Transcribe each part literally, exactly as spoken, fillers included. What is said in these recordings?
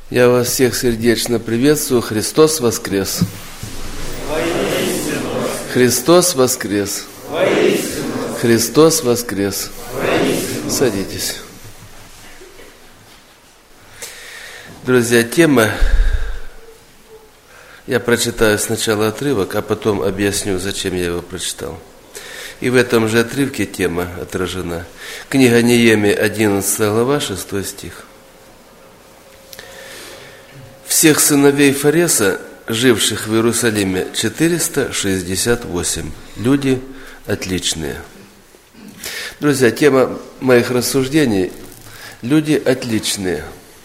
Я вас всех сердечно приветствую. Христос воскрес! Воистину! Христос воскрес! Воистину! Христос воскрес! Воистину! Садитесь. Друзья, тема, я прочитаю сначала отрывок, а потом объясню, зачем я его прочитал. И в этом же отрывке тема отражена. Книга Неемии, одиннадцатая глава, шестой стих. Всех сыновей Фареса, живших в Иерусалиме, четыреста шестьдесят восемь. Люди отличные. Друзья, тема моих рассуждений – люди отличные.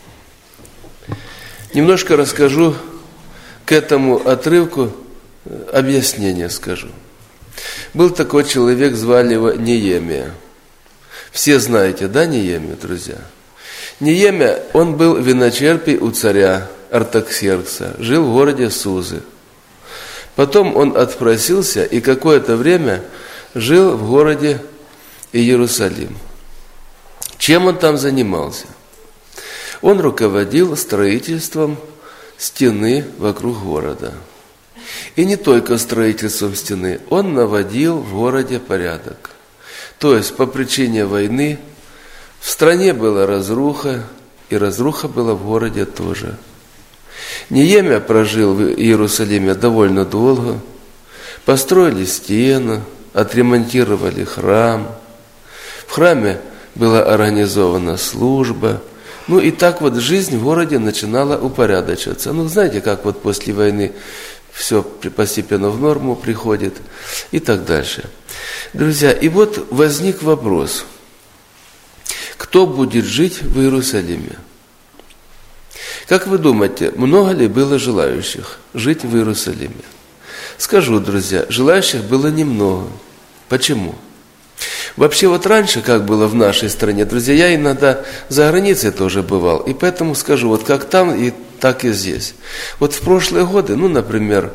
Немножко расскажу к этому отрывку, объяснение скажу. Был такой человек, звали его Неемия. Все знаете, да, Неемию, друзья? Неемия, он был виночерпий у царя Артаксеркса, жил в городе Сузы. Потом он отпросился и какое-то время жил в городе Иерусалим. Чем он там занимался? Он руководил строительством стены вокруг города. И не только строительством стены, он наводил в городе порядок. То есть по причине войны в стране была разруха, и разруха была в городе тоже. Неемия прожил в Иерусалиме довольно долго. Построили стену, отремонтировали храм. В храме была организована служба. Ну и так вот жизнь в городе начинала упорядочиваться. Ну знаете, как вот после войны все постепенно в норму приходит и так дальше. Друзья, и вот возник вопрос. Кто будет жить в Иерусалиме? Как вы думаете, много ли было желающих жить в Иерусалиме? Скажу, друзья, желающих было немного. Почему? Вообще вот раньше, как было в нашей стране, друзья, я иногда за границей тоже бывал, и поэтому скажу, вот как там, и так и здесь. Вот в прошлые годы, ну, например,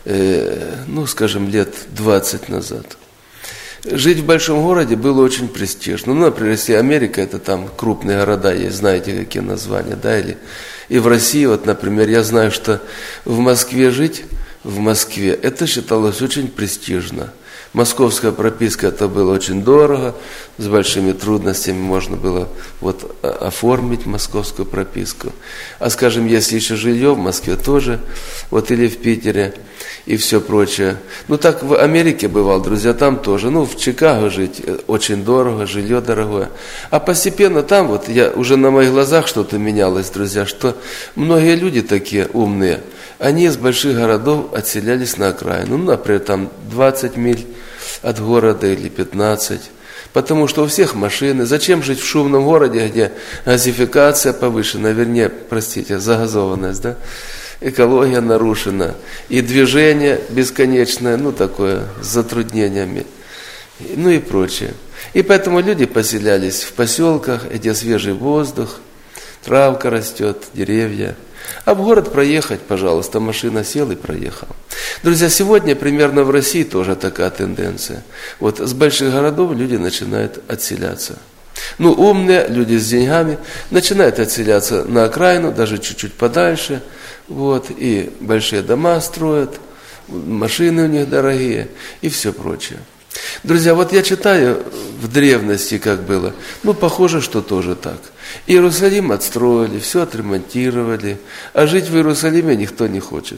э, ну, скажем, лет двадцать назад, жить в большом городе было очень престижно. Ну, например, если Америка, это там крупные города есть, знаете, какие названия, да, или и в России, вот, например, я знаю, что в Москве жить, в Москве, это считалось очень престижно. Московская прописка, это было очень дорого, с большими трудностями можно было вот оформить московскую прописку. А, скажем, если еще жилье в Москве тоже, вот или в Питере и все прочее. Ну, так в Америке бывал, друзья, там тоже. Ну, в Чикаго жить очень дорого, жилье дорогое. А постепенно там, вот я уже на моих глазах что-то менялось, друзья, что многие люди такие умные, они из больших городов отселялись на окраину. Ну, например, там двадцать миль от города или пятнадцать. Потому что у всех машины. Зачем жить в шумном городе, где газификация повышена, вернее, простите, загазованность, да? Экология нарушена. И движение бесконечное, ну, такое, с затруднениями. Ну и прочее. И поэтому люди поселялись в поселках, где свежий воздух, травка растет, деревья. А в город проехать, пожалуйста, машина сел и проехал. Друзья, сегодня примерно в России тоже такая тенденция. Вот с больших городов люди начинают отселяться. Ну, умные люди с деньгами начинают отселяться на окраину, даже чуть-чуть подальше. Вот, и большие дома строят, машины у них дорогие и все прочее. Друзья, вот я читаю в древности, как было, ну, похоже, что тоже так. Иерусалим отстроили, все отремонтировали, а жить в Иерусалиме никто не хочет.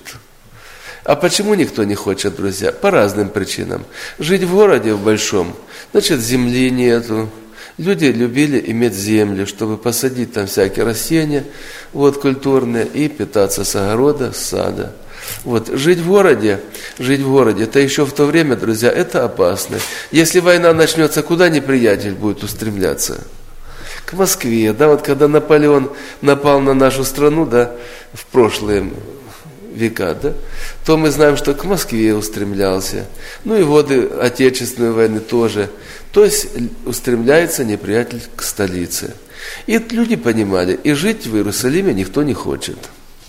А почему никто не хочет, друзья? По разным причинам. Жить в городе в большом, значит, земли нету. Люди любили иметь землю, чтобы посадить там всякие растения, вот, культурные, и питаться с огорода, с сада. Вот, жить в городе, жить в городе, это еще в то время, друзья, это опасно. Если война начнется, куда неприятель будет устремляться? К Москве, да, вот когда Наполеон напал на нашу страну, да, в прошлые века, да, то мы знаем, что к Москве устремлялся. Ну и годы Отечественной войны тоже. То есть устремляется неприятель к столице. И люди понимали, и жить в Иерусалиме никто не хочет.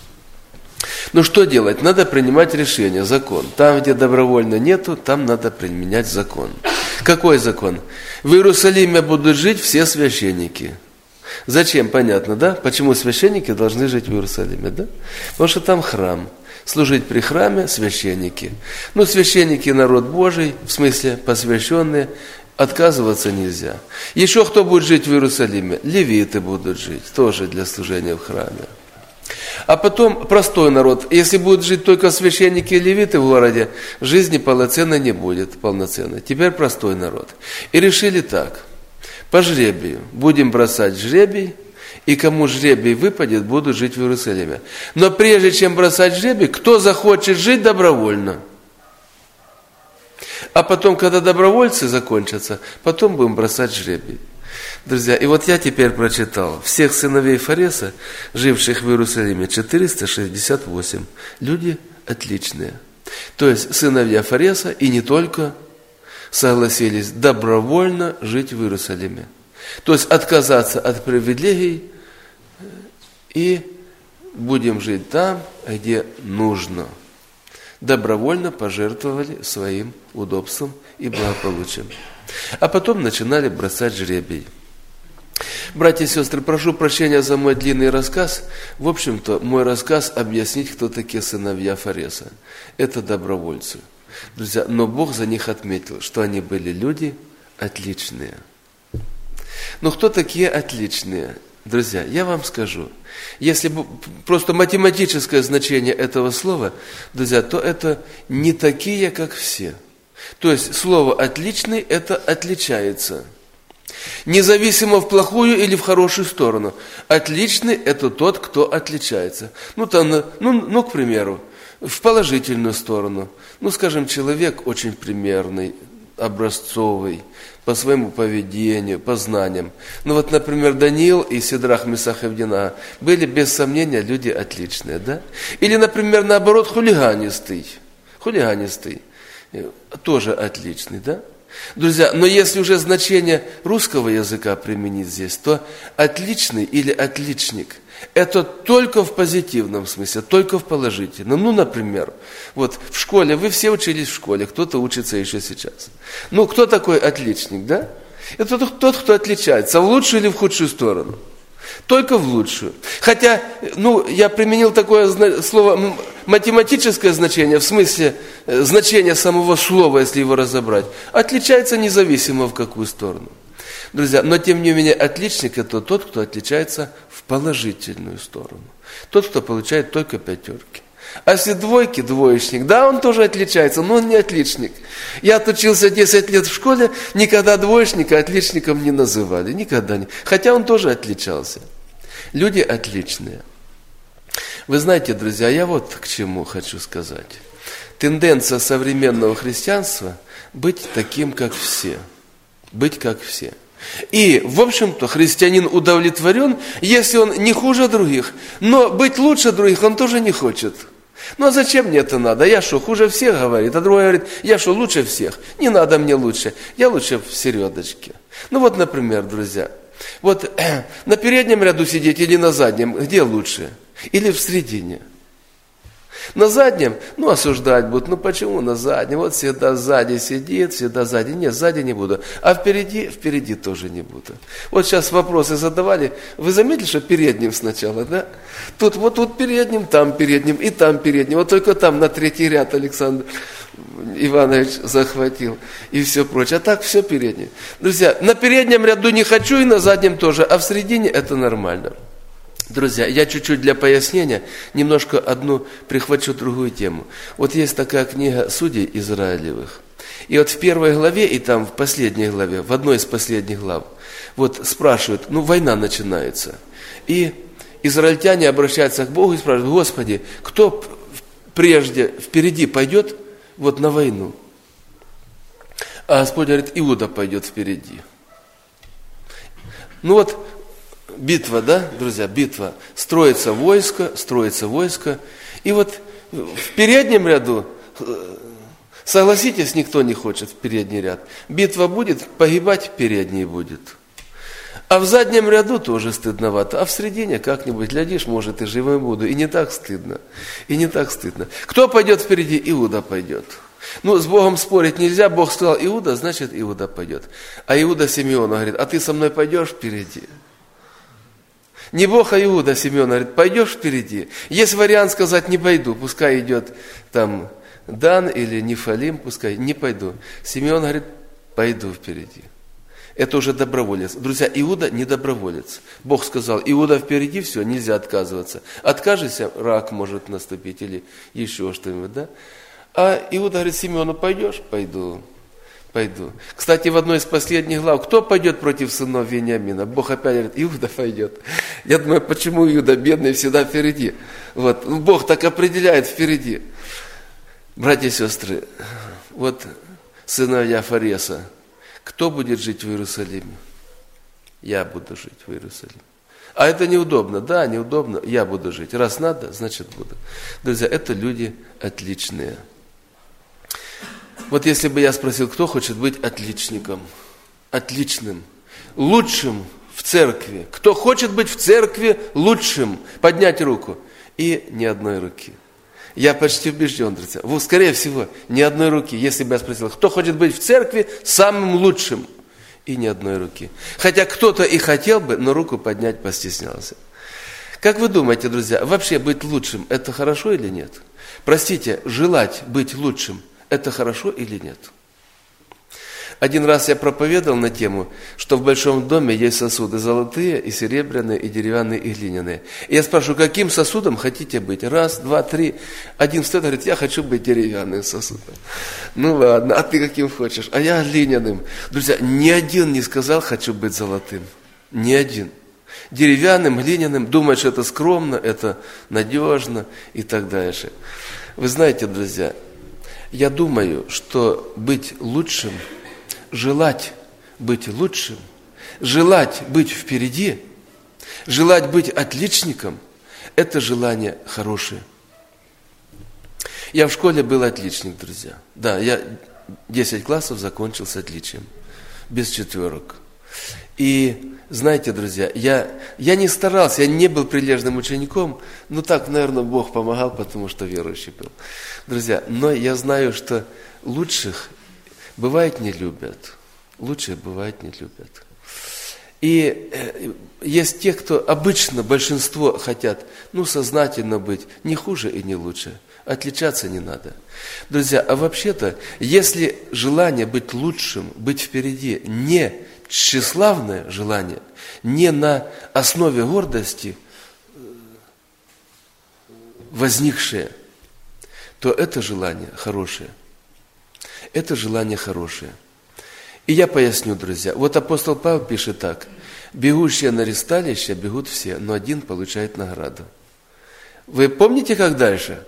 Ну что делать? Надо принимать решение, закон. Там, где добровольно нету, там надо применять закон. Какой закон? В Иерусалиме будут жить все священники. Зачем? Понятно, да? Почему священники должны жить в Иерусалиме, да? Потому что там храм. Служить при храме священники. Ну, священники народ Божий, в смысле посвященные, отказываться нельзя. Еще кто будет жить в Иерусалиме? Левиты будут жить, тоже для служения в храме. А потом простой народ. Если будут жить только священники и левиты в городе, жизни полноценной не будет, полноценной. Теперь простой народ. И решили так. По жребию. Будем бросать жребий, и кому жребий выпадет, будут жить в Иерусалиме. Но прежде чем бросать жребий, кто захочет жить добровольно. А потом, когда добровольцы закончатся, потом будем бросать жребий. Друзья, и вот я теперь прочитал. Всех сыновей Фареса, живших в Иерусалиме, четыреста шестьдесят восемь. Люди отличные. То есть сыновья Фареса и не только согласились добровольно жить в Иерусалиме. То есть отказаться от привилегий и будем жить там, где нужно. Добровольно пожертвовали своим удобством и благополучием. А потом начинали бросать жребий. Братья и сестры, прошу прощения за мой длинный рассказ. В общем-то, мой рассказ объяснить, кто такие сыновья Фареса. Это добровольцы. Друзья, но Бог за них отметил, что они были люди отличные. Но кто такие отличные? Друзья, я вам скажу, если просто математическое значение этого слова, друзья, то это не такие, как все. То есть слово «отличный» – это «отличается». Независимо в плохую или в хорошую сторону. Отличный – это тот, кто отличается. Ну, там, ну, ну, к примеру, в положительную сторону. Ну, скажем, человек очень примерный, образцовый, по своему поведению, по знаниям. Ну вот, например, Даниил и Сидрах, Месах и Авденаго были, без сомнения, люди отличные, да? Или, например, наоборот, хулиганистый, хулиганистый, тоже отличный, да? Друзья, но если уже значение русского языка применить здесь, то отличный или отличник – это только в позитивном смысле, только в положительном. Ну, например, вот в школе, вы все учились в школе, кто-то учится еще сейчас. Ну, кто такой отличник, да? Это тот, кто отличается, в лучшую или в худшую сторону. Только в лучшую. Хотя, ну, я применил такое слово математическое значение, в смысле значения самого слова, если его разобрать, отличается независимо в какую сторону. Друзья, но тем не менее отличник – это тот, кто отличается в положительную сторону. Тот, кто получает только пятерки. А если двойки, двоечник, да, он тоже отличается, но он не отличник. Я отучился десять лет в школе, никогда двоечника отличником не называли, никогда не. Хотя он тоже отличался. Люди отличные. Вы знаете, друзья, я вот к чему хочу сказать. Тенденция современного христианства – быть таким, как все. Быть как все. И, в общем-то, христианин удовлетворен, если он не хуже других, но быть лучше других он тоже не хочет. Ну а зачем мне это надо? Я что, хуже всех, говорит? А другой говорит, я что, лучше всех? Не надо мне лучше, я лучше в середочке. Ну вот, например, друзья, вот э, на переднем ряду сидеть или на заднем, где лучше? Или в середине? На заднем, ну, осуждать будут. Ну, почему на заднем? Вот всегда сзади сидит, всегда сзади. Нет, сзади не буду. А впереди, впереди тоже не буду. Вот сейчас вопросы задавали. Вы заметили, что передним сначала, да? Тут вот тут передним, там передним и там передним. Вот только там на третий ряд Александр Иванович захватил и все прочее. А так все передним. Друзья, на переднем ряду не хочу и на заднем тоже, а в середине это нормально. Друзья, я чуть-чуть для пояснения немножко одну прихвачу другую тему. Вот есть такая книга «Судей Израилевых». И вот в первой главе и там в последней главе, в одной из последних глав, вот спрашивают, ну война начинается. И израильтяне обращаются к Богу и спрашивают, Господи, кто прежде, впереди пойдет вот на войну? А Господь говорит, Иуда пойдет впереди. Ну вот, битва, да, друзья, битва. Строится войско, строится войско. И вот в переднем ряду, согласитесь, никто не хочет в передний ряд. Битва будет, погибать передний будет. А в заднем ряду тоже стыдновато. А в середине как-нибудь, глядишь, может, и живым буду. И не так стыдно. И не так стыдно. Кто пойдет впереди? Иуда пойдет. Ну, с Богом спорить нельзя. Бог сказал Иуда, значит, Иуда пойдет. А Иуда Симеону говорит, а ты со мной пойдешь впереди? Не Бог, а Иуда. Симеон говорит, пойдешь впереди? Есть вариант сказать, не пойду, пускай идет там Дан или Нефалим, пускай, не пойду. Симеон говорит, пойду впереди. Это уже доброволец. Друзья, Иуда не доброволец. Бог сказал, Иуда впереди, все, нельзя отказываться. Откажешься, рак может наступить или еще что-нибудь, да? А Иуда говорит, Симеону, пойдешь? Пойду. Пойду. Кстати, в одной из последних глав, кто пойдет против сынов Вениамина? Бог опять говорит, Иуда пойдет. Я думаю, почему Иуда бедный всегда впереди? Вот. Бог так определяет впереди. Братья и сестры, вот сыновья Фареса, кто будет жить в Иерусалиме? Я буду жить в Иерусалиме. А это неудобно. Да, неудобно, я буду жить. Раз надо, значит буду. Друзья, это люди отличные. Вот если бы я спросил, кто хочет быть отличником, отличным, лучшим в церкви, кто хочет быть в церкви лучшим, поднять руку. И ни одной руки. Я почти убежден, друзья. Вот, скорее всего, ни одной руки. Если бы я спросил, кто хочет быть в церкви самым лучшим, и ни одной руки. Хотя кто-то и хотел бы, но руку поднять постеснялся. Как вы думаете, друзья, вообще быть лучшим, это хорошо или нет? Простите, желать быть лучшим, это хорошо или нет? Один раз я проповедовал на тему, что в большом доме есть сосуды золотые, и серебряные, и деревянные, и глиняные. И я спрашиваю, каким сосудом хотите быть? Раз, два, три. Один встает и говорит, я хочу быть деревянным сосудом. Ну ладно, а ты каким хочешь? А я глиняным. Друзья, ни один не сказал, хочу быть золотым. Ни один. Деревянным, глиняным, думает, что это скромно, это надежно и так дальше. Вы знаете, друзья, я думаю, что быть лучшим, желать быть лучшим, желать быть впереди, желать быть отличником, это желание хорошее. Я в школе был отличник, друзья. Да, я десять классов закончил с отличием, без четверок. И знаете, друзья, я, я не старался, я не был прилежным учеником, но так, наверное, Бог помогал, потому что верующий был. Друзья, но я знаю, что лучших бывает не любят, лучших бывает не любят. И э, есть те, кто обычно, большинство хотят, ну, сознательно быть, не хуже и не лучше, отличаться не надо. Друзья, а вообще-то, если желание быть лучшим, быть впереди, не тщеславное желание, не на основе гордости возникшее, то это желание хорошее. Это желание хорошее. И я поясню, друзья. Вот апостол Павел пишет так. Бегущие на ресталище бегут все, но один получает награду. Вы помните, как дальше?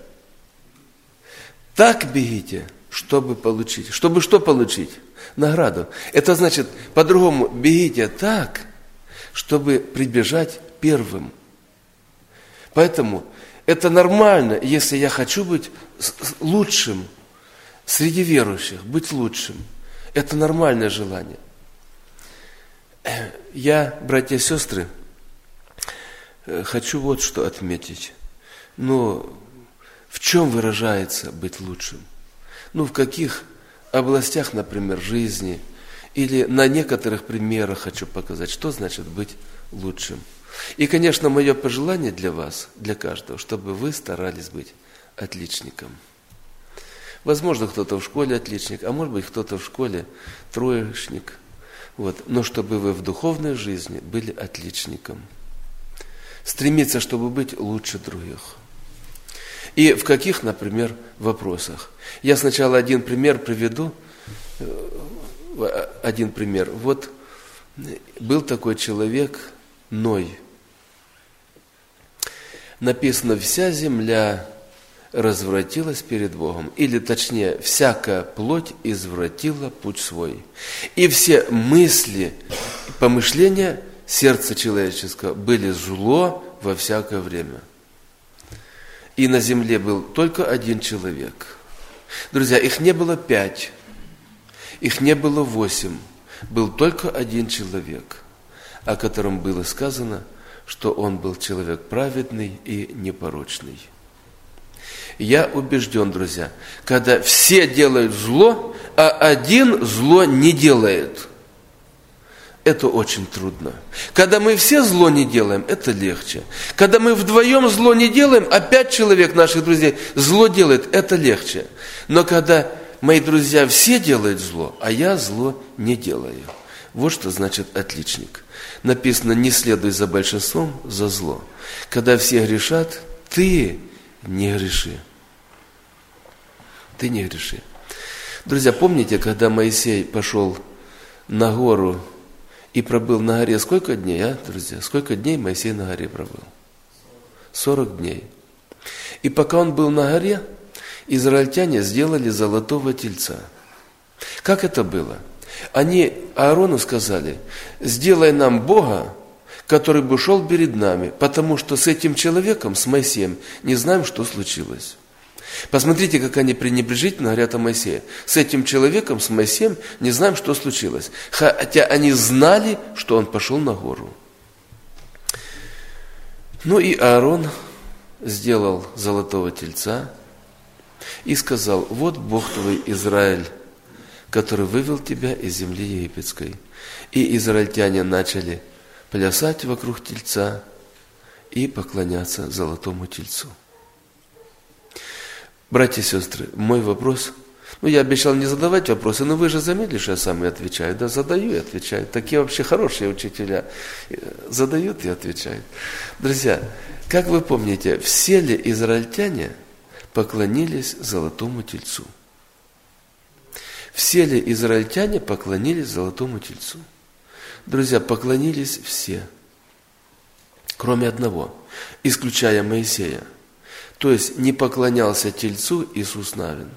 Так бегите, чтобы получить. Чтобы что получить? Награду. Это значит, по-другому, бегите так, чтобы прибежать первым. Поэтому это нормально, если я хочу быть лучшим среди верующих, быть лучшим. Это нормальное желание. Я, братья и сестры, хочу вот что отметить. Но в чем выражается быть лучшим? Ну, в каких областях, например, жизни, или на некоторых примерах хочу показать, что значит быть лучшим. И, конечно, мое пожелание для вас, для каждого, чтобы вы старались быть отличником. Возможно, кто-то в школе отличник, а может быть, кто-то в школе троечник. Вот. Но чтобы вы в духовной жизни были отличником. Стремиться, чтобы быть лучше других. И в каких, например, вопросах. Я сначала один пример приведу. Один пример. Вот был такой человек Ной. Написано, вся земля развратилась перед Богом. Или точнее, всякая плоть извратила путь свой. И все мысли, помышления сердца человеческого были зло во всякое время. И на земле был только один человек. Друзья, их не было пять, их не было восемь. Был только один человек, о котором было сказано, что он был человек праведный и непорочный. Я убежден, друзья, когда все делают зло, а один зло не делает, это очень трудно. Когда мы все зло не делаем, это легче. Когда мы вдвоем зло не делаем, а пять человек наших друзей зло делает, это легче. Но когда мои друзья все делают зло, а я зло не делаю. Вот что значит отличник. Написано, не следуй за большинством, за зло. Когда все грешат, ты не греши. Ты не греши. Друзья, помните, когда Моисей пошел на гору и пробыл на горе сколько дней, а, друзья? Сколько дней Моисей на горе пробыл? Сорок дней. И пока он был на горе, израильтяне сделали золотого тельца. Как это было? Они Аарону сказали, сделай нам Бога, который бы шел перед нами, потому что с этим человеком, с Моисеем, не знаем, что случилось. Посмотрите, как они пренебрежительно говорят о Моисее. С этим человеком, с Моисеем, не знаем, что случилось. Хотя они знали, что он пошел на гору. Ну и Аарон сделал золотого тельца и сказал, вот Бог твой Израиль, который вывел тебя из земли египетской. И израильтяне начали плясать вокруг тельца и поклоняться золотому тельцу. Братья и сестры, мой вопрос, ну я обещал не задавать вопросы, но вы же заметили, что я сам и отвечаю, да, задаю и отвечаю. Такие вообще хорошие учителя задают и отвечают. Друзья, как вы помните, все ли израильтяне поклонились золотому тельцу? Все ли израильтяне поклонились золотому тельцу? Друзья, поклонились все, кроме одного, исключая Моисея. То есть не поклонялся тельцу Иисус Навин.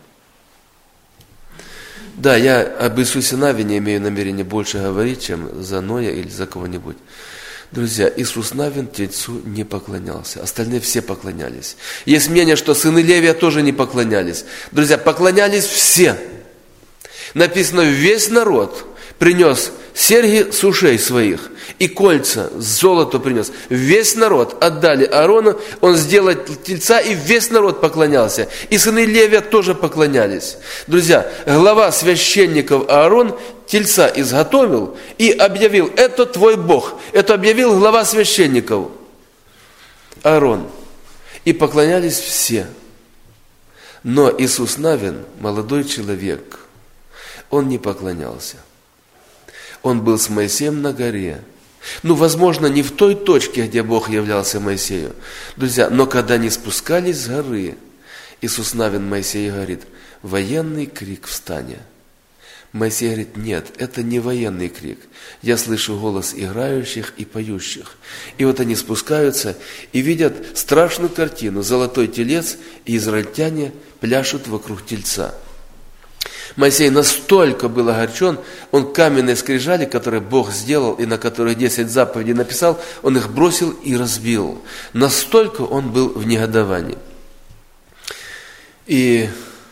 Да, я об Иисусе Навине имею намерение больше говорить, чем за Ноя или за кого-нибудь. Друзья, Иисус Навин тельцу не поклонялся, остальные все поклонялись. Есть мнение, что сыны Левия тоже не поклонялись. Друзья, поклонялись все. Написано, весь народ принес серьги с ушей своих и кольца, золото принес. Весь народ отдали Аарону, он сделал тельца, и весь народ поклонялся. И сыны Левия тоже поклонялись. Друзья, глава священников Аарон тельца изготовил и объявил, это твой Бог. Это объявил глава священников Аарон. И поклонялись все. Но Иисус Навин, молодой человек, он не поклонялся. Он был с Моисеем на горе. Ну, возможно, не в той точке, где Бог являлся Моисею. Друзья, но когда они спускались с горы, Иисус Навин Моисею говорит, военный крик встань. Моисей говорит, нет, это не военный крик. Я слышу голос играющих и поющих. И вот они спускаются и видят страшную картину. Золотой телец, и израильтяне пляшут вокруг тельца. Моисей настолько был огорчен, он каменные скрижали, которые Бог сделал и на которых десять заповедей написал, он их бросил и разбил. Настолько он был в негодовании. И,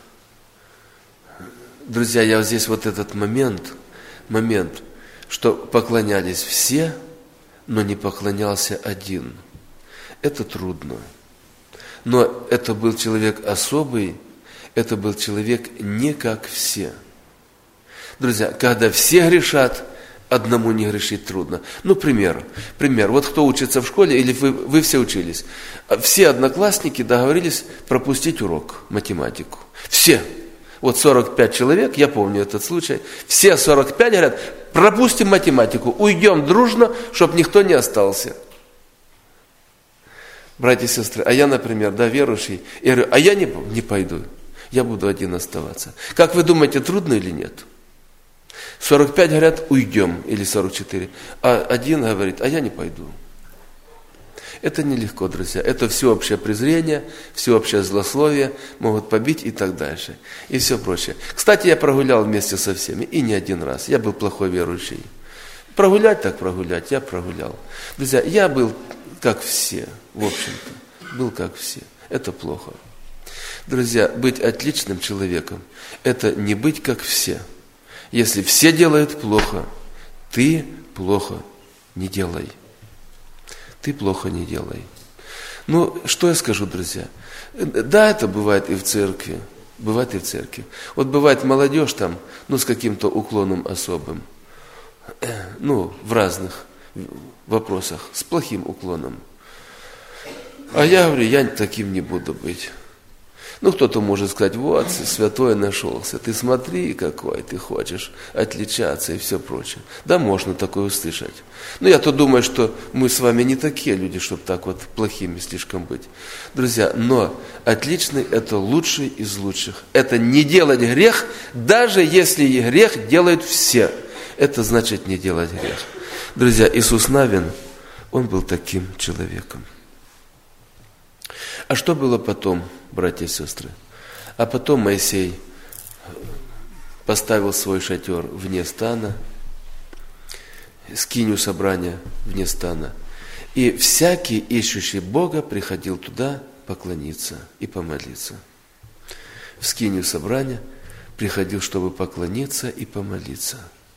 друзья, я вот здесь вот этот момент, момент, что поклонялись все, но не поклонялся один. Это трудно. Но это был человек особый, это был человек не как все. Друзья, когда все грешат, одному не грешить трудно. Ну, пример. Пример. Вот кто учится в школе, или вы, вы все учились. Все одноклассники договорились пропустить урок, математику. Все. Вот сорок пять человек, я помню этот случай. Все сорок пять говорят, пропустим математику, уйдем дружно, чтобы никто не остался. Братья и сестры, а я, например, да, верующий, я говорю, а я не, не пойду. Я буду один оставаться. Как вы думаете, трудно или нет? сорок пять говорят, уйдем, или сорок четыре. А один говорит, а я не пойду. Это нелегко, друзья. Это всеобщее презрение, всеобщее злословие, могут побить и так дальше. И все прочее. Кстати, я прогулял вместе со всеми, и не один раз. Я был плохой верующий. Прогулять так прогулять, я прогулял. Друзья, я был как все, в общем-то. Был как все. Это плохо. Друзья, быть отличным человеком – это не быть как все. Если все делают плохо, ты плохо не делай. Ты плохо не делай. Ну, что я скажу, друзья? Да, это бывает и в церкви. Бывает и в церкви. Вот бывает молодежь там, ну, с каким-то уклоном особым. ну, в разных вопросах, с плохим уклоном. А я говорю, я таким не буду быть. Ну, кто-то может сказать, вот, святой нашелся, ты смотри, какой ты хочешь отличаться и все прочее. Да, можно такое услышать. Но я-то думаю, что мы с вами не такие люди, чтобы так вот плохими слишком быть. Друзья, но отличный – это лучший из лучших. Это не делать грех, даже если и грех делают все. Это значит не делать грех. Друзья, Иисус Навин, он был таким человеком. А что было потом, братья и сестры? А потом Моисей поставил свой шатер вне стана, скинию собрания вне стана. И всякий, ищущий Бога, приходил туда поклониться и помолиться. В скинию собрания приходил, чтобы поклониться и помолиться.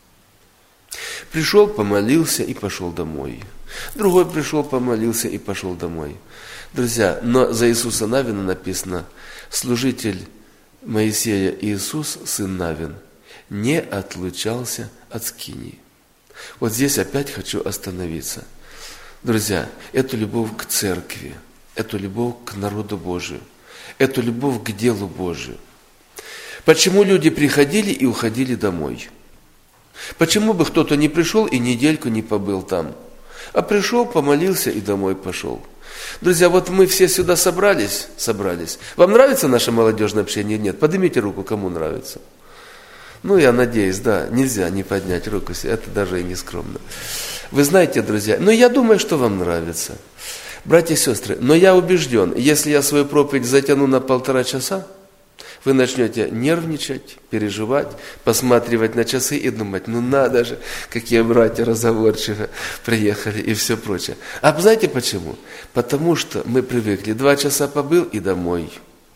Пришел, помолился и пошел домой. Другой пришел, помолился и пошел домой. Друзья, но за Иисуса Навина написано, служитель Моисея Иисус, сын Навин, не отлучался от скинии. Вот здесь опять хочу остановиться. Друзья, это любовь к церкви, это любовь к народу Божию, это любовь к делу Божию. Почему люди приходили и уходили домой? Почему бы кто-то не пришел и недельку не побыл там, а пришел, помолился и домой пошел? Друзья, вот мы все сюда собрались, собрались. Вам нравится наше молодежное общение или нет? Поднимите руку, кому нравится. Ну, я надеюсь, да, нельзя не поднять руку, это даже и не скромно. Вы знаете, друзья, но я думаю, что вам нравится. Братья и сестры, но я убежден, если я свою проповедь затяну на полтора часа, вы начнете нервничать, переживать, посматривать на часы и думать, ну надо же, какие братья разговорчивые приехали и все прочее. А знаете почему? Потому что мы привыкли, два часа побыл и домой.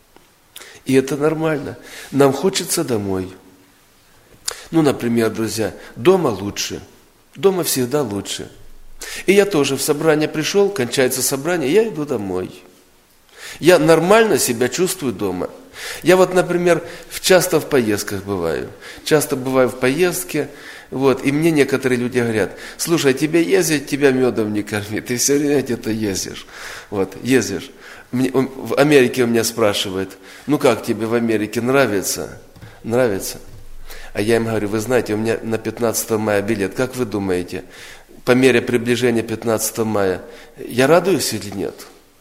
И это нормально. Нам хочется домой. Ну, например, друзья, дома лучше. Дома всегда лучше. И я тоже в собрание пришел, кончается собрание, я иду домой. Я нормально себя чувствую дома. Я вот, например, часто в поездках бываю. Часто бываю в поездке, вот, и мне некоторые люди говорят, слушай, тебе ездить, тебя медом не корми, ты все время где-то ездишь. Вот, ездишь. Мне, в Америке у меня спрашивают, ну как тебе в Америке, нравится? Нравится? А я им говорю, вы знаете, у меня на пятнадцатое мая билет, как вы думаете, по мере приближения пятнадцатого мая, я радуюсь или нет?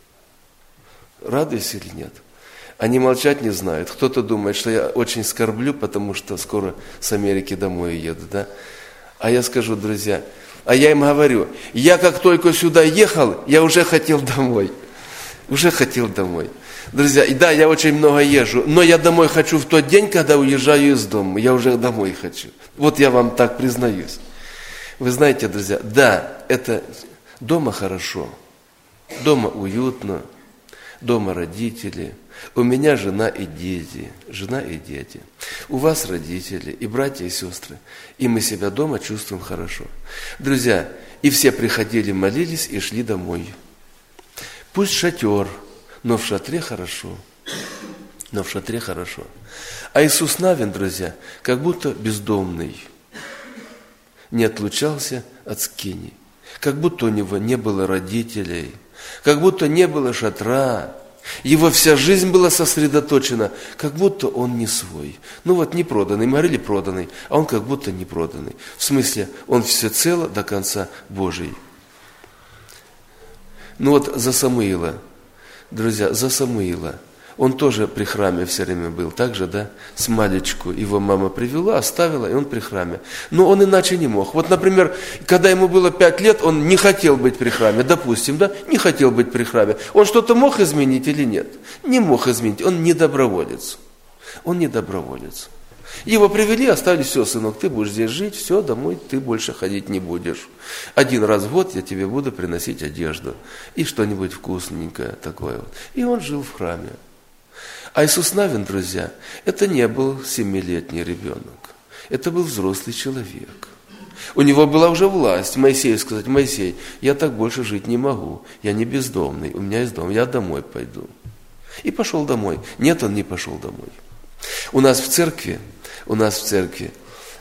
Радуюсь или нет? Они молчать не знают. Кто-то думает, что я очень скорблю, потому что скоро с Америки домой еду, да? А я скажу, друзья, а я им говорю, я как только сюда ехал, я уже хотел домой. Уже хотел домой. Друзья, и да, я очень много езжу, но я домой хочу в тот день, когда уезжаю из дома. Я уже домой хочу. Вот я вам так признаюсь. Вы знаете, друзья, да, это дома хорошо, дома уютно, дома родители. У меня жена и дети, жена и дети. У вас родители и братья и сестры. И мы себя дома чувствуем хорошо. Друзья, и все приходили, молились и шли домой. Пусть шатер, но в шатре хорошо. Но в шатре хорошо. А Иисус Навин, друзья, как будто бездомный, не отлучался от скинии. Как будто у него не было родителей, как будто не было шатра. Его вся жизнь была сосредоточена, как будто он не свой. Ну вот не проданный, мы говорили проданный, а он как будто не проданный. В смысле, он всецело до конца Божий. Ну вот за Самуила, друзья, за Самуила. Он тоже при храме все время был, так же, да? С малечку его мама привела, оставила, и он при храме. Но он иначе не мог. Вот, например, когда ему было пять лет, он не хотел быть при храме, допустим, да? Не хотел быть при храме. Он что-то мог изменить или нет? Не мог изменить, он не доброволец. Он не доброволец. Его привели, оставили, все, сынок, ты будешь здесь жить, все, домой ты больше ходить не будешь. Один раз в год я тебе буду приносить одежду и что-нибудь вкусненькое такое. И он жил в храме. А Иисус Навин, друзья, это не был семилетний ребенок. Это был взрослый человек. У него была уже власть Моисею сказать, Моисей, я так больше жить не могу. Я не бездомный, у меня есть дом, я домой пойду. И пошел домой. Нет, он не пошел домой. У нас в церкви, у нас в церкви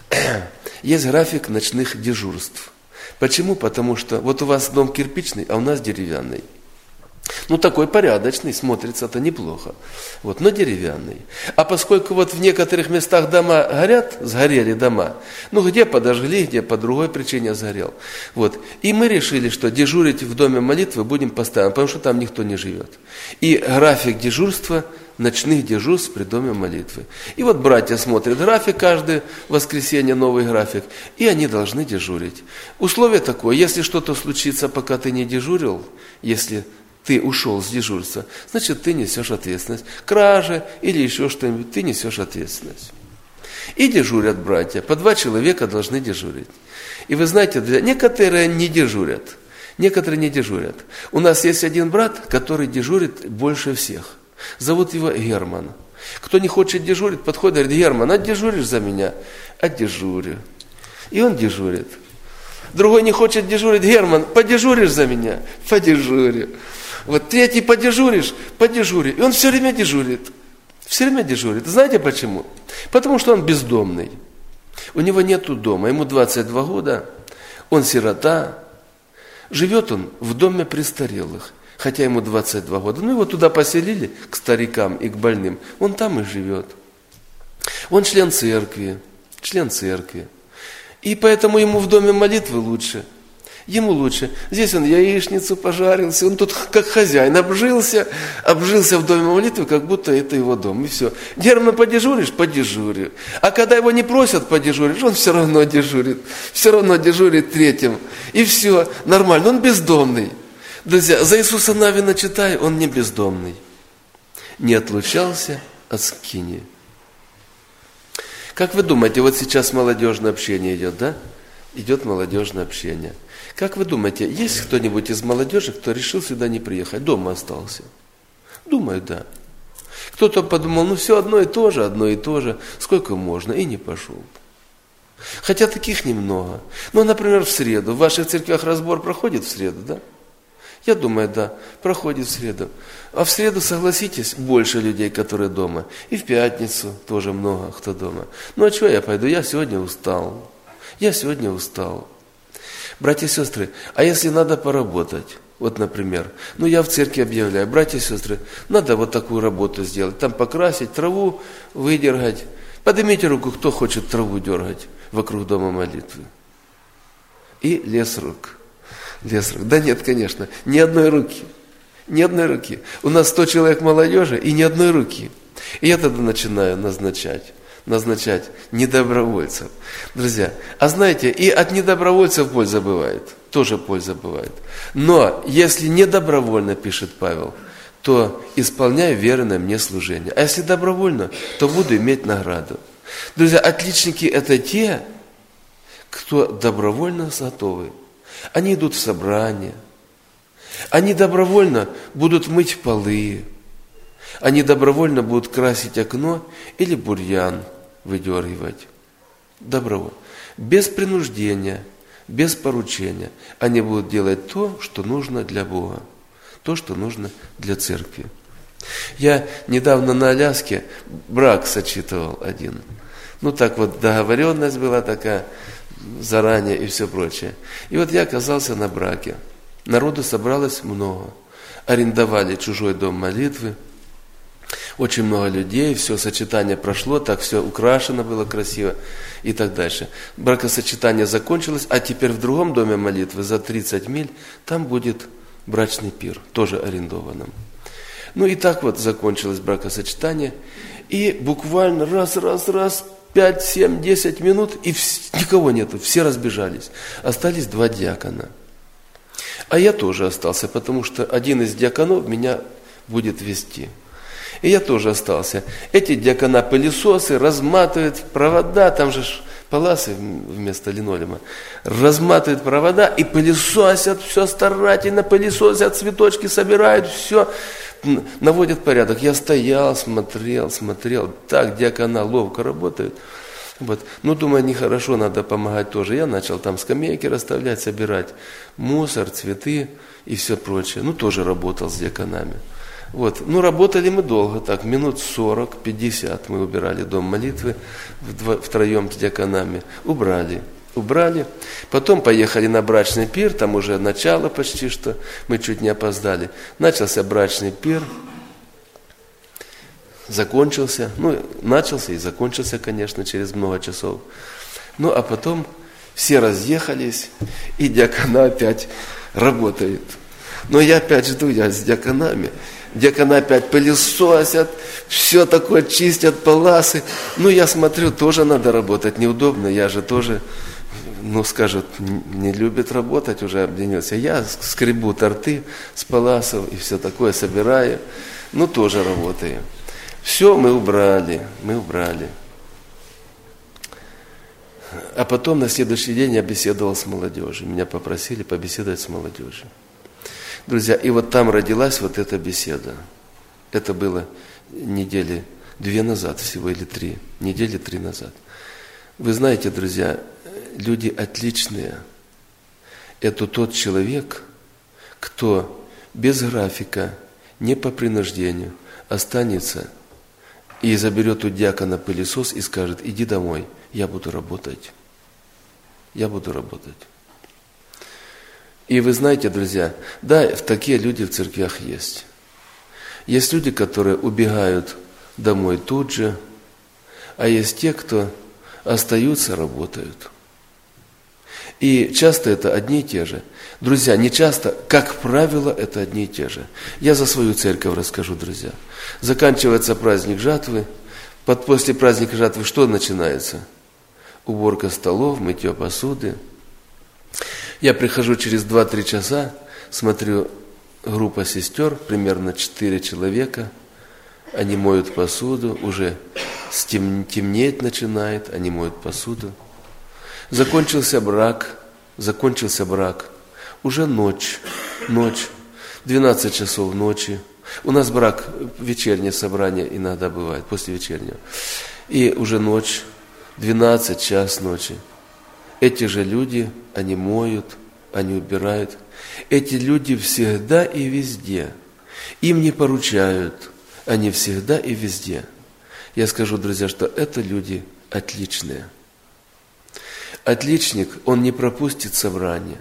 есть график ночных дежурств. Почему? Потому что вот у вас дом кирпичный, а у нас деревянный. Ну, такой порядочный, смотрится-то неплохо, вот, но деревянный. А поскольку вот в некоторых местах дома горят, сгорели дома, ну, где подожгли, где по другой причине сгорел. Вот. И мы решили, что дежурить в доме молитвы будем постоянно, потому что там никто не живет. И график дежурства, ночных дежурств при доме молитвы. И вот братья смотрят график, каждое воскресенье новый график, и они должны дежурить. Условие такое, если что-то случится, пока ты не дежурил, если ты ушел с дежурства, значит, ты несешь ответственность. Кража или еще что-нибудь, ты несешь ответственность. И дежурят братья. По два человека должны дежурить. И вы знаете, друзья, некоторые не дежурят. Некоторые не дежурят. У нас есть один брат, который дежурит больше всех. Зовут его Герман. Кто не хочет дежурить, подходит и говорит: Герман, отдежуришь за меня? Отдежурю. И он дежурит. Другой не хочет дежурить: Герман, подежуришь за меня? Подежурю. Вот третий: подежуришь? Подежурю. И он все время дежурит. Все время дежурит. Знаете почему? Потому что он бездомный. У него нету дома. Ему двадцать два года. Он сирота. Живет он в доме престарелых. Хотя ему двадцать два года. Ну, его туда поселили, к старикам и к больным. Он там и живет. Он член церкви. Член церкви. И поэтому ему в доме молитвы лучше. Ему лучше. Здесь он яичницу пожарился, он тут как хозяин обжился, обжился в доме молитвы, как будто это его дом. И все. Герман, подежуришь? Подежурю. А когда его не просят подежуришь, он все равно дежурит. Все равно дежурит третьим. И все, нормально. Он бездомный. Друзья, за Иисуса Навина читай, он не бездомный. Не отлучался от скинии. Как вы думаете, вот сейчас молодежное общение идет, да? Идет молодежное общение. Как вы думаете, есть кто-нибудь из молодежи, кто решил сюда не приехать, дома остался? Думаю, да. Кто-то подумал, ну все одно и то же, одно и то же, сколько можно, и не пошел. Хотя таких немного. Ну, например, в среду. В ваших церквях разбор проходит в среду, да? Я думаю, да, проходит в среду. А в среду, согласитесь, больше людей, которые дома. И в пятницу тоже много кто дома. Ну, а что я пойду? Я сегодня устал. Я сегодня устал. Братья и сестры, а если надо поработать? Вот, например, ну я в церкви объявляю: братья и сестры, надо вот такую работу сделать. Там покрасить, траву выдергать. Поднимите руку, кто хочет траву дергать вокруг дома молитвы. И лес рук. Лес рук. Да нет, конечно, ни одной руки. Ни одной руки. У нас сто человек молодежи и ни одной руки. И я тогда начинаю назначать. назначать недобровольцев. Друзья, а знаете, и от недобровольцев польза бывает. Тоже польза бывает. Но если недобровольно, пишет Павел, то исполняю верное мне служение. А если добровольно, то буду иметь награду. Друзья, отличники это те, кто добровольно готовы. Они идут в собрание. Они добровольно будут мыть полы. Они добровольно будут красить окно или бурьян выдергивать. Добровольно. Без принуждения, без поручения. Они будут делать то, что нужно для Бога. То, что нужно для церкви. Я недавно на Аляске брак сочетывал один. Ну так вот договоренность была такая заранее и все прочее. И вот я оказался на браке. Народу собралось много. Арендовали чужой дом молитвы. Очень много людей, все сочетание прошло, так все украшено было красиво и так дальше. Бракосочетание закончилось, а теперь в другом доме молитвы за тридцать миль там будет брачный пир, тоже арендованным. Ну и так вот закончилось бракосочетание, и буквально раз, раз, раз, пять, семь, десять минут, и вс- никого нету, все разбежались. Остались два диакона. А я тоже остался, потому что один из диаконов меня будет вести. И я тоже остался. Эти диакона пылесосы разматывают провода, там же паласы вместо линолеума, разматывают провода и пылесосят, все старательно пылесосят, цветочки собирают, все, наводят порядок. Я стоял, смотрел, смотрел, так диакона ловко работают. Вот. Ну, думаю, нехорошо, надо помогать тоже. Я начал там скамейки расставлять, собирать мусор, цветы и все прочее. Ну, тоже работал с диаконами. Вот. Ну, работали мы долго, так, минут сорок-пятьдесят мы убирали дом молитвы вдво- втроем с диаконами. Убрали, убрали. Потом поехали на брачный пир, там уже начало почти что, мы чуть не опоздали. Начался брачный пир, закончился, ну, начался и закончился, конечно, через много часов. Ну, а потом все разъехались, и диакона опять работает. Но я опять жду, я с диаконами. Диакона опять пылесосят, все такое чистят, паласы. Ну, я смотрю, тоже надо работать, неудобно, я же тоже, ну, скажут, не любит работать, уже обленился. Я скребу торты с паласов и все такое собираю, ну, тоже работаю. Все мы убрали, мы убрали. А потом на следующий день я беседовал с молодежью. Меня попросили побеседовать с молодежью. Друзья, и вот там родилась вот эта беседа. Это было недели две назад всего, или три. Недели три назад. Вы знаете, друзья, люди отличные. Это тот человек, кто без графика, не по принуждению, останется и заберет у диакона пылесос и скажет: иди домой, я буду работать. Я буду работать. И вы знаете, друзья, да, такие люди в церквях есть. Есть люди, которые убегают домой тут же, а есть те, кто остаются, работают. И часто это одни и те же. Друзья, не часто, как правило, это одни и те же. Я за свою церковь расскажу, друзья. Заканчивается праздник жатвы. Под, после праздника жатвы что начинается? Уборка столов, мытье посуды. Я прихожу через два-три часа, смотрю, группа сестер, примерно четыре человека, они моют посуду, уже стем, темнеть начинает, они моют посуду. Закончился брак, закончился брак, уже ночь, ночь, двенадцать часов ночи. У нас брак, вечернее собрание иногда бывает, после вечернего. И уже ночь, двенадцать час ночи. Эти же люди, они моют, они убирают. Эти люди всегда и везде. Им не поручают, они всегда и везде. Я скажу, друзья, что это люди отличные. Отличник, он не пропустит собрание.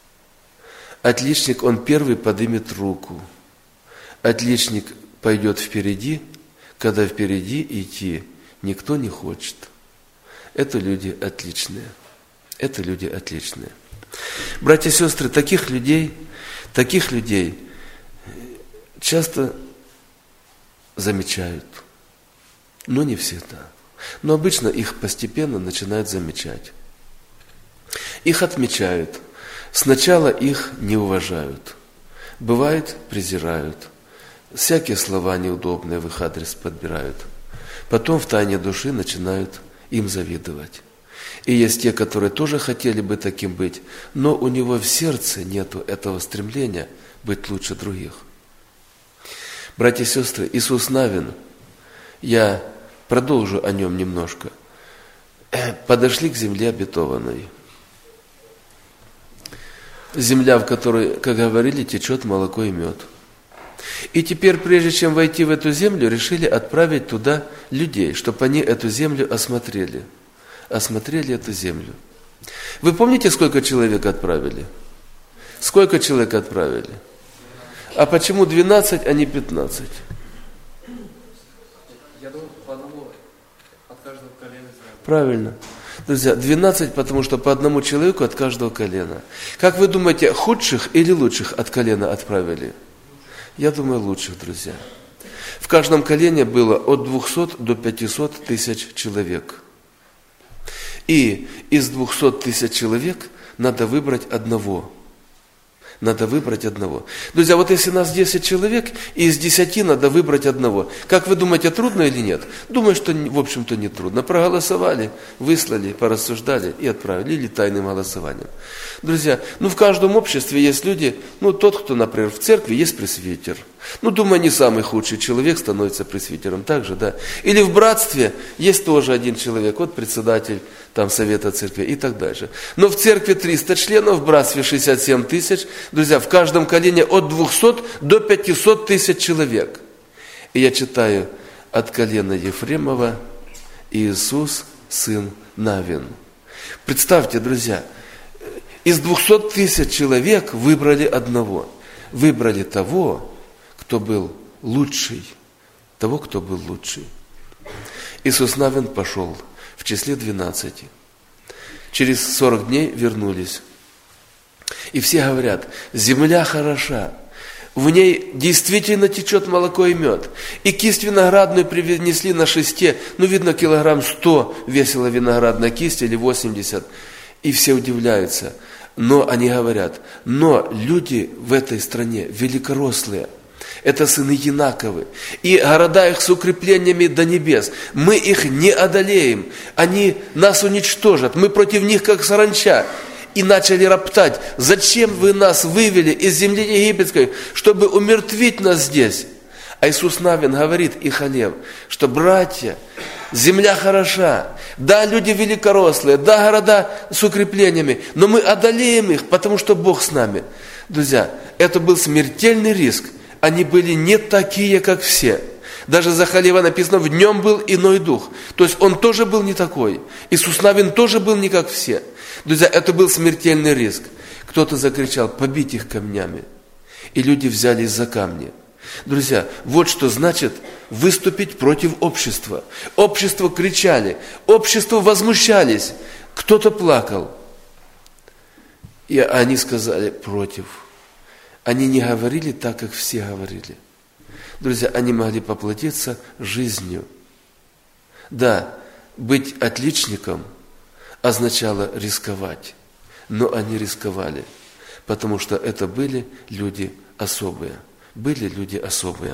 Отличник, он первый поднимет руку. Отличник пойдет впереди, когда впереди идти никто не хочет. Это люди отличные. Это люди отличные. Братья и сестры, таких людей, таких людей часто замечают, но не всегда. Но обычно их постепенно начинают замечать. Их отмечают. Сначала их не уважают. Бывает, презирают. Всякие слова неудобные в их адрес подбирают. Потом в тайне души начинают им завидовать. И есть те, которые тоже хотели бы таким быть, но у него в сердце нету этого стремления быть лучше других. Братья и сестры, Иисус Навин, я продолжу о нем немножко. Подошли к земле обетованной. Земля, в которой, как говорили, течет молоко и мед. И теперь, прежде чем войти в эту землю, решили отправить туда людей, чтобы они эту землю осмотрели. Осмотрели эту землю. Вы помните, сколько человек отправили? Сколько человек отправили? А почему двенадцать, а не пятнадцать? Я думаю, по одному от каждого колена. Правильно. Друзья, двенадцать, потому что по одному человеку от каждого колена. Как вы думаете, худших или лучших от колена отправили? Я думаю, лучших, друзья. В каждом колене было от двухсот до пятисот тысяч человек. И из двухсот тысяч человек надо выбрать одного. Надо выбрать одного. Друзья, вот если нас десять человек, и из десяти надо выбрать одного. Как вы думаете, трудно или нет? Думаю, что, в общем-то, не трудно. Проголосовали, выслали, порассуждали и отправили. Или тайным голосованием. Друзья, ну в каждом обществе есть люди, ну тот, кто, например, в церкви, есть пресвитер. Ну, думаю, не самый худший человек становится пресвитером, так же, да. Или в братстве есть тоже один человек, вот председатель там совета церкви и так дальше. Но в церкви триста членов, в братстве шестьдесят семь тысяч. Друзья, в каждом колене от двухсот до пятисот тысяч человек. И я читаю: от колена Ефремова Иисус, сын Навин. Представьте, друзья, из двухсот тысяч человек выбрали одного. Выбрали того, кто был лучший. Того, кто был лучший. Иисус Навин пошел в числе двенадцати. Через сорок дней вернулись. И все говорят: земля хороша, в ней действительно течет молоко и мед. И кисть виноградную принесли на шесте, ну, видно, килограмм сто весила виноградная кисть или восемьдесят. И все удивляются. Но они говорят: но люди в этой стране великорослые. Это сыны Янаковы. И города их с укреплениями до небес. Мы их не одолеем. Они нас уничтожат. Мы против них, как саранча. И начали роптать: зачем вы нас вывели из земли египетской, чтобы умертвить нас здесь? А Иисус Навин говорит и Халев, что, братья, земля хороша, да, люди великорослые, да, города с укреплениями, но мы одолеем их, потому что Бог с нами. Друзья, это был смертельный риск. Они были не такие, как все. Даже за Халева написано: в нем был иной дух. То есть он тоже был не такой. Иисус Навин тоже был не как все. Друзья, это был смертельный риск. Кто-то закричал: побить их камнями. И люди взялись за камни. Друзья, вот что значит выступить против общества. Общество кричали, общество возмущались, кто-то плакал. И они сказали: против. Они не говорили так, как все говорили. Друзья, они могли поплатиться жизнью. Да, быть отличником означало рисковать, но они рисковали, потому что это были люди особые. Были люди особые.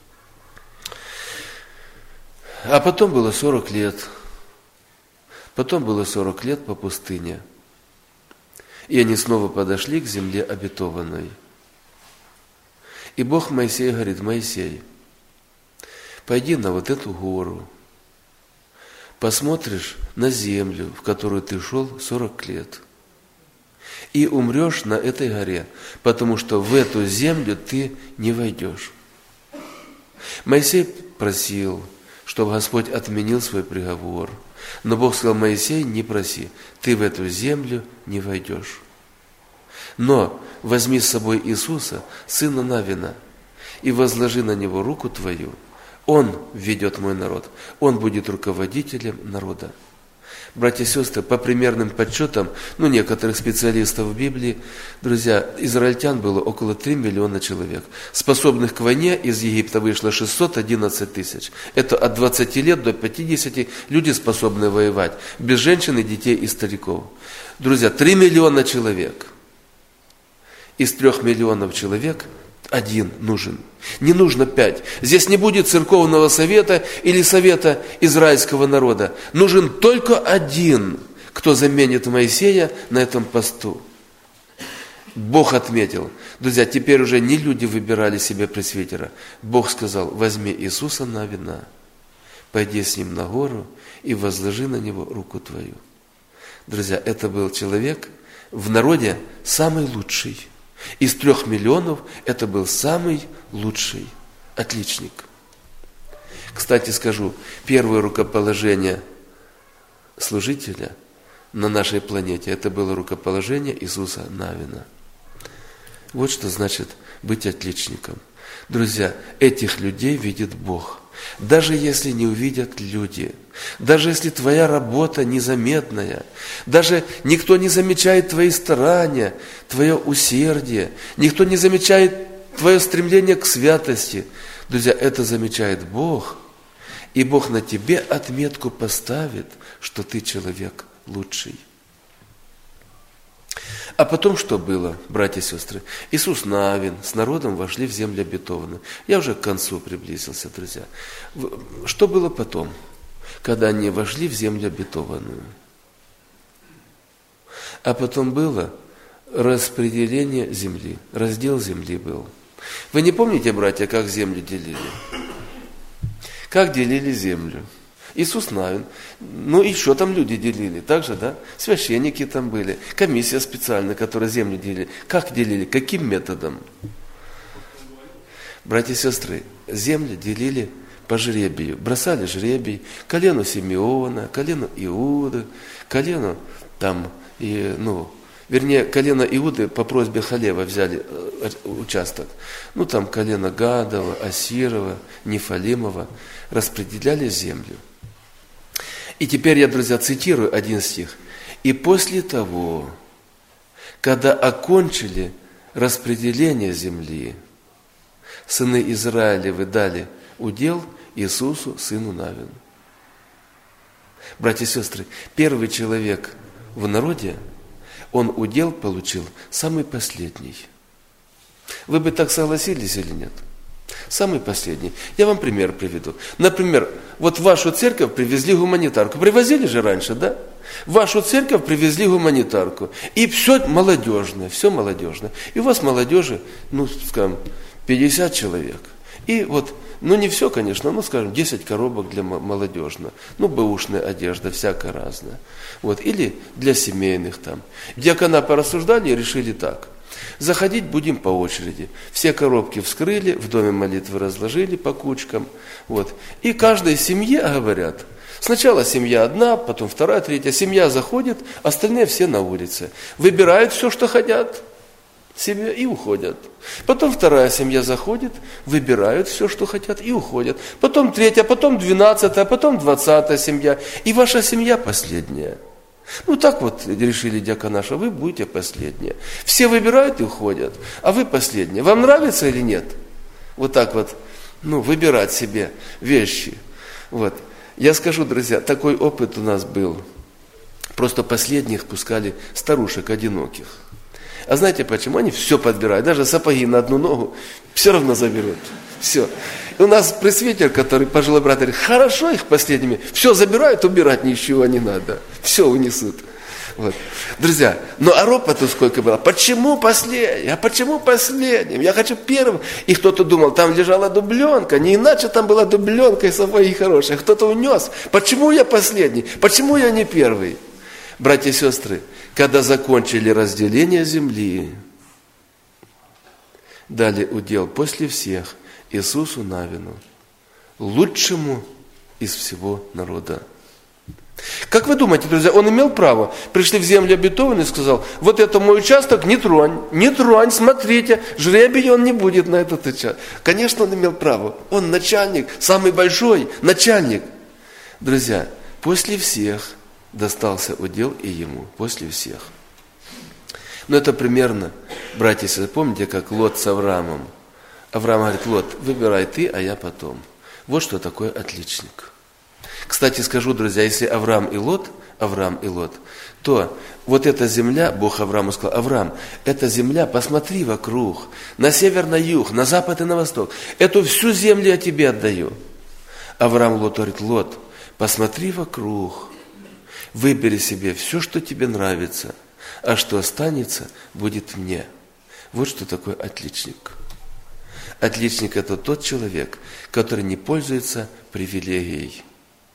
А потом было сорок лет. Потом было сорок лет по пустыне. И они снова подошли к земле обетованной. И Бог Моисею говорит: Моисей, пойди на вот эту гору, посмотришь на землю, в которую ты шел сорок лет, и умрешь на этой горе, потому что в эту землю ты не войдешь. Моисей просил, чтобы Господь отменил свой приговор. Но Бог сказал: Моисей, не проси, ты в эту землю не войдешь. Но возьми с собой Иисуса, сына Навина, и возложи на него руку твою. Он ведет мой народ, он будет руководителем народа. Братья и сестры, по примерным подсчетам, ну, некоторых специалистов в Библии, друзья, израильтян было около три миллиона человек. Способных к войне из Египта вышло шестьсот одиннадцать тысяч. Это от двадцати лет до пятидесяти люди, способные воевать, без женщин и детей и стариков. Друзья, три миллиона человек. Из трех миллионов человек один нужен. Не нужно пять. Здесь не будет церковного совета или совета израильского народа. Нужен только один, кто заменит Моисея на этом посту. Бог отметил. Друзья, теперь уже не люди выбирали себе пресвитера. Бог сказал: возьми Иисуса Навина, пойди с ним на гору и возложи на него руку твою. Друзья, это был человек в народе самый лучший. Из трех миллионов это был самый лучший отличник. Кстати скажу, первое рукоположение служителя на нашей планете, это было рукоположение Иисуса Навина. Вот что значит быть отличником. Друзья, этих людей видит Бог. Даже если не увидят люди, даже если твоя работа незаметная, даже никто не замечает твои старания, твое усердие, никто не замечает твое стремление к святости, друзья, это замечает Бог, и Бог на тебе отметку поставит, что ты человек лучший. А потом что было, братья и сестры? Иисус Навин с народом вошли в землю обетованную. Я уже к концу приблизился, друзья. Что было потом, когда они вошли в землю обетованную? А потом было распределение земли, раздел земли был. Вы не помните, братья, как землю делили? Как делили землю? Иисус Навин. Ну, еще там люди делили. Так же, да? Священники там были. Комиссия специальная, которая землю делили. Как делили? Каким методом? Братья и сестры, землю делили по жребию. Бросали жребий. Колену Симеона, колену Иуды, колену там, и, ну, вернее, колено Иуды по просьбе Халева взяли участок. Ну, там колено Гадова, Асирова, Нефалимова распределяли землю. И теперь я, друзья, цитирую один стих. «И после того, когда окончили распределение земли, сыны Израилевы дали удел Иисусу, сыну Навину». Братья и сестры, первый человек в народе, он удел получил самый последний. Вы бы так согласились или нет? Самый последний. Я вам пример приведу. Например, вот в вашу церковь привезли гуманитарку. Привозили же раньше, да? В вашу церковь привезли гуманитарку. И все молодежное, все молодежное. И у вас молодежи, ну, скажем, пятьдесят человек. И вот, ну не все, конечно, ну, скажем, десять коробок для молодежного. Ну, бэушная одежда, всякая разная. Вот. Или для семейных там. Диакона порассуждали и решили так. Заходить будем по очереди. Все коробки вскрыли, в доме молитвы разложили по кучкам. Вот. И каждой семье говорят, сначала семья одна, потом вторая, третья. Семья заходит, остальные все на улице. Выбирают все, что хотят себе и уходят. Потом вторая семья заходит, выбирают все, что хотят и уходят. Потом третья, потом двенадцатая, потом двадцатая семья. И ваша семья последняя. Ну так вот решили диакона, что вы будете последние. Все выбирают и уходят, а вы последние. Вам нравится или нет? Вот так вот, ну, выбирать себе вещи. Вот. Я скажу, друзья, такой опыт у нас был. Просто последних пускали старушек одиноких. А знаете почему? Они все подбирают, даже сапоги на одну ногу все равно заберут. Все. И у нас пресвитер, который пожилой брат, говорит, хорошо их последними, все забирают, убирать ничего не надо. Все унесут. Вот. Друзья, ну а ропоту сколько было? Почему последним? А почему последним? Я хочу первым. И кто-то думал, там лежала дубленка, не иначе там была дубленка и сапоги хорошие. Кто-то унес. Почему я последний? Почему я не первый? Братья и сестры, когда закончили разделение земли, дали удел после всех Иисусу Навину, лучшему из всего народа. Как вы думаете, друзья, он имел право? Пришли в землю обетованную и сказал, вот это мой участок, не тронь, не тронь, смотрите, жребий он не будет на этот участок. Конечно, он имел право. Он начальник, самый большой начальник. Друзья, после всех достался удел и ему, после всех. Но это примерно, братья и сестры, помните, как Лот с Авраамом? Авраам говорит, Лот, выбирай ты, а я потом. Вот что такое отличник. Кстати, скажу, друзья, если Авраам и Лот, Авраам и Лот, то вот эта земля, Бог Аврааму сказал, Авраам, эта земля, посмотри вокруг, на север, на юг, на запад и на восток. Эту всю землю я тебе отдаю. Авраам Лот говорит, Лот, посмотри вокруг, выбери себе все, что тебе нравится, а что останется, будет мне. Вот что такое отличник. Отличник – это тот человек, который не пользуется привилегией,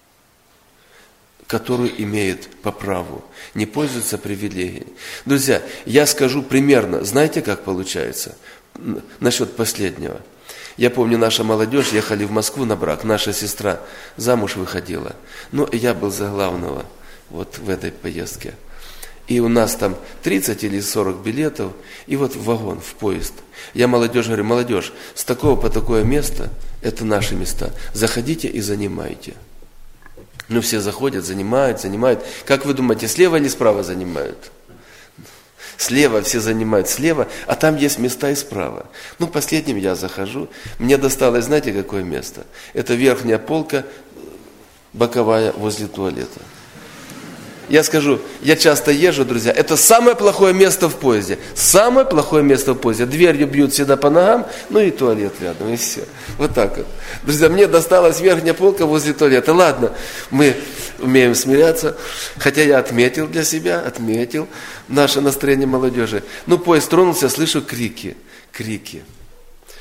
которую имеет по праву, не пользуется привилегией. Друзья, я скажу примерно, знаете, как получается? Насчет последнего. Я помню, наша молодежь ехали в Москву на брак, наша сестра замуж выходила. Ну, я был за главного вот в этой поездке. И у нас там тридцать или сорок билетов, и вот в вагон, в поезд. Я молодежь говорю, молодежь, с такого по такое место, это наши места, заходите и занимайте. Ну, все заходят, занимают, занимают. Как вы думаете, слева или справа занимают? Слева все занимают, слева, а там есть места и справа. Ну, последним я захожу, мне досталось, знаете, какое место? Это верхняя полка, боковая возле туалета. Я скажу, я часто езжу, друзья, это самое плохое место в поезде. Самое плохое место в поезде. Дверью бьют всегда по ногам, ну и туалет рядом, и все. Вот так вот. Друзья, мне досталась верхняя полка возле туалета. Ладно, мы умеем смиряться. Хотя я отметил для себя, отметил наше настроение молодежи. Ну, поезд тронулся, слышу крики, крики.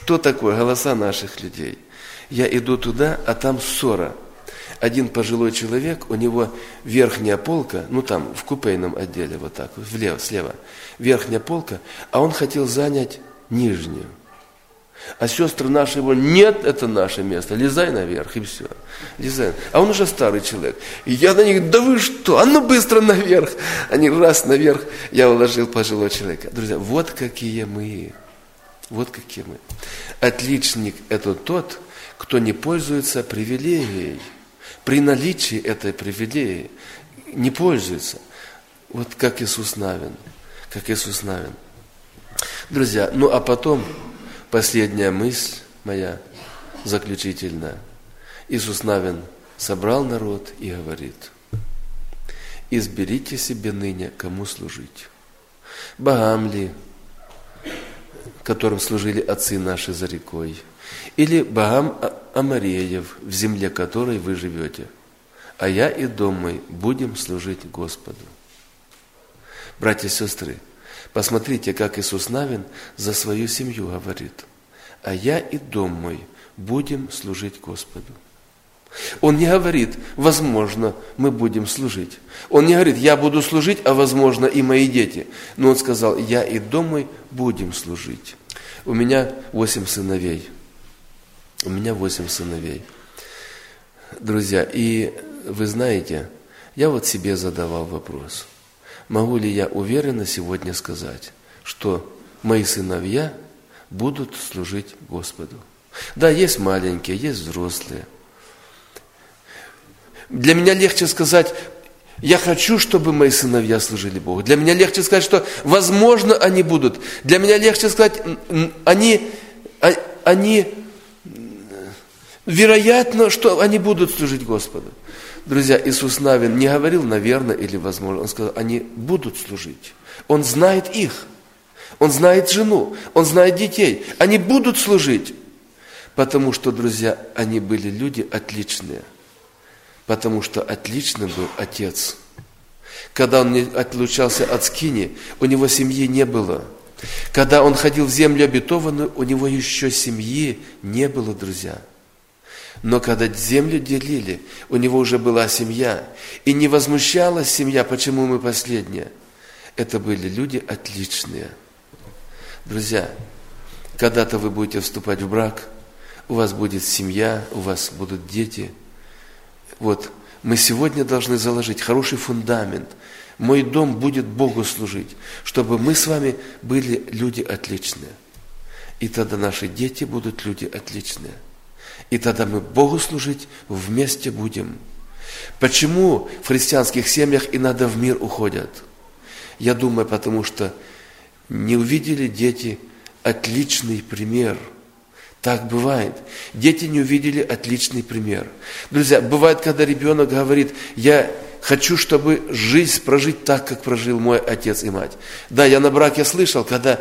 Что такое голоса наших людей? Я иду туда, а там ссора. Один пожилой человек, у него верхняя полка, ну там в купейном отделе, вот так, влево, слева, верхняя полка, а он хотел занять нижнюю. А сестры наши его, нет, это наше место, лезай наверх, и все. Лезай. А он уже старый человек. И я на них, да вы что, а ну быстро наверх. Они раз наверх, я уложил пожилого человека. Друзья, вот какие мы. Вот какие мы. Отличник – это тот, кто не пользуется привилегией. При наличии этой привилегии не пользуется. Вот как Иисус Навин. Как Иисус Навин. Друзья, ну а потом последняя мысль моя, заключительная. Иисус Навин собрал народ и говорит: изберите себе ныне, кому служить. Богам ли, которым служили отцы наши за рекой, или богам Амореев, в земле которой вы живете. А я и дом мой будем служить Господу. Братья и сестры, посмотрите, как Иисус Навин за свою семью говорит: а я и дом мой будем служить Господу. Он не говорит, возможно, мы будем служить. Он не говорит, я буду служить, а возможно и мои дети. Но он сказал, я и дом мой будем служить. У меня восемь сыновей. У меня восемь сыновей. Друзья, и вы знаете, я вот себе задавал вопрос. Могу ли я уверенно сегодня сказать, что мои сыновья будут служить Господу? Да, есть маленькие, есть взрослые. Для меня легче сказать, я хочу, чтобы мои сыновья служили Богу. Для меня легче сказать, что возможно они будут. Для меня легче сказать, они, они вероятно, что они будут служить Господу. Друзья, Иисус Навин не говорил, наверное, или возможно. Он сказал, они будут служить. Он знает их. Он знает жену. Он знает детей. Они будут служить. Потому что, друзья, они были люди отличные. Потому что отличным был отец. Когда он отлучался от скини, у него семьи не было. Когда он ходил в землю обетованную, у него еще семьи не было, друзья. Но когда землю делили, у него уже была семья. И не возмущалась семья, почему мы последние. Это были люди отличные. Друзья, когда-то вы будете вступать в брак, у вас будет семья, у вас будут дети. Вот, мы сегодня должны заложить хороший фундамент. Мой дом будет Богу служить, чтобы мы с вами были люди отличные. И тогда наши дети будут люди отличные. И тогда мы Богу служить вместе будем. Почему в христианских семьях иногда в мир уходят? Я думаю, потому что не увидели дети отличный пример. Так бывает. Дети не увидели отличный пример. Друзья, бывает, когда ребенок говорит, я хочу, чтобы жизнь прожить так, как прожил мой отец и мать. Да, я на браке слышал, когда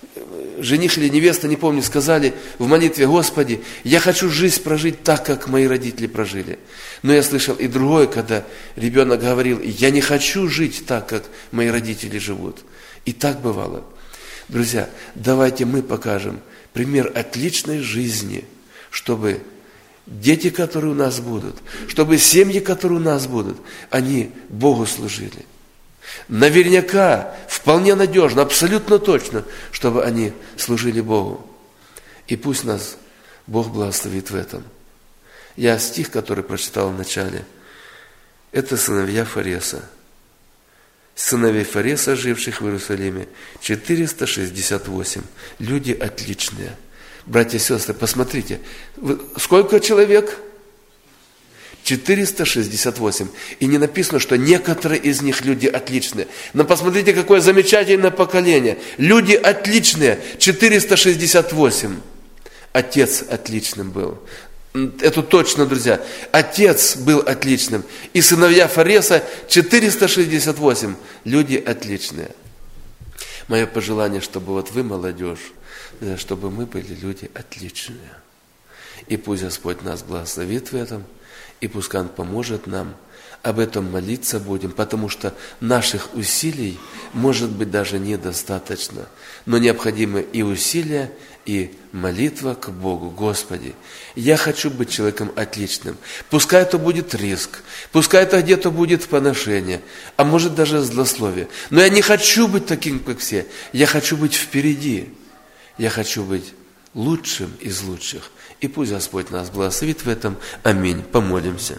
жених или невеста, не помню, сказали в молитве, Господи, я хочу жизнь прожить так, как мои родители прожили. Но я слышал и другое, когда ребенок говорил, я не хочу жить так, как мои родители живут. И так бывало. Друзья, давайте мы покажем пример отличной жизни, чтобы дети, которые у нас будут, чтобы семьи, которые у нас будут, они Богу служили. Наверняка, вполне надежно, абсолютно точно, чтобы они служили Богу. И пусть нас Бог благословит в этом. Я стих, который прочитал в начале, это сыновья Фареса. Сыновей Фареса, живших в Иерусалиме, четыреста шестьдесят восемь. Люди отличные. Братья и сестры, посмотрите, сколько человек? четыреста шестьдесят восемь. И не написано, что некоторые из них люди отличные. Но посмотрите, какое замечательное поколение. Люди отличные, четыреста шестьдесят восемь. Отец отличным был. Это точно, друзья. Отец был отличным. И сыновья Фареса четыреста шестьдесят восемь. Люди отличные. Мое пожелание, чтобы вот вы, молодежь, чтобы мы были люди отличные. И пусть Господь нас благословит в этом. И пускай Он поможет нам. Об этом молиться будем, потому что наших усилий может быть даже недостаточно. Но необходимы и усилия, и молитва к Богу. Господи, я хочу быть человеком отличным. Пускай это будет риск, пускай это где-то будет поношение, а может даже злословие. Но я не хочу быть таким, как все. Я хочу быть впереди. Я хочу быть лучшим из лучших. И пусть Господь нас благословит в этом. Аминь. Помолимся.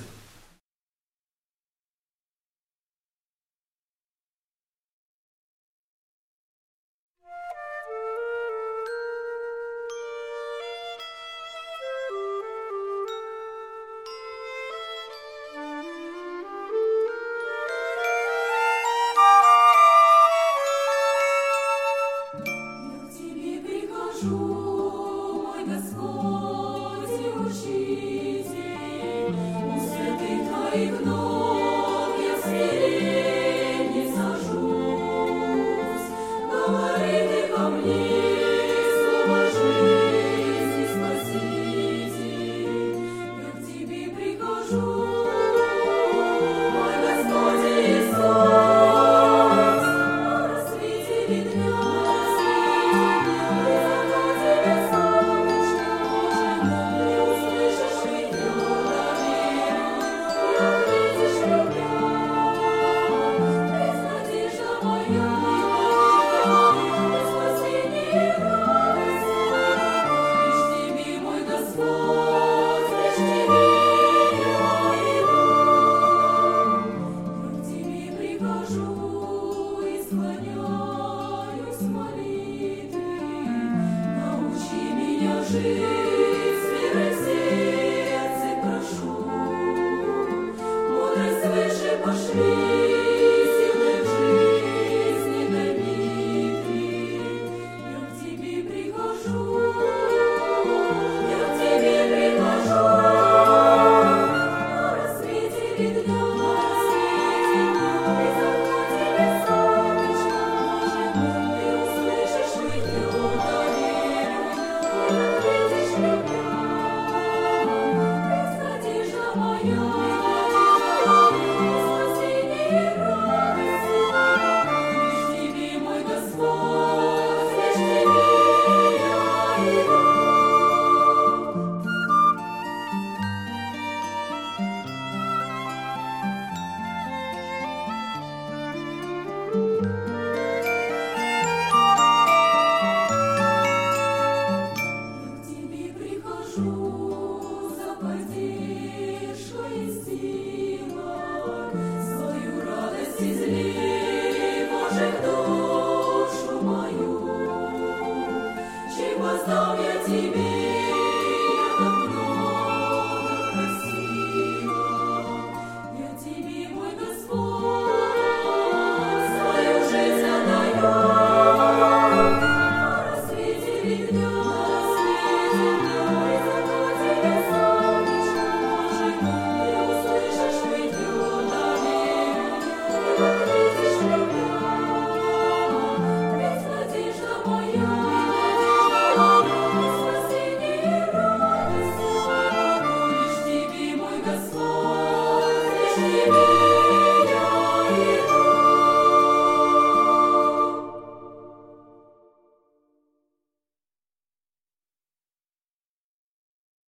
Воздам я тебе.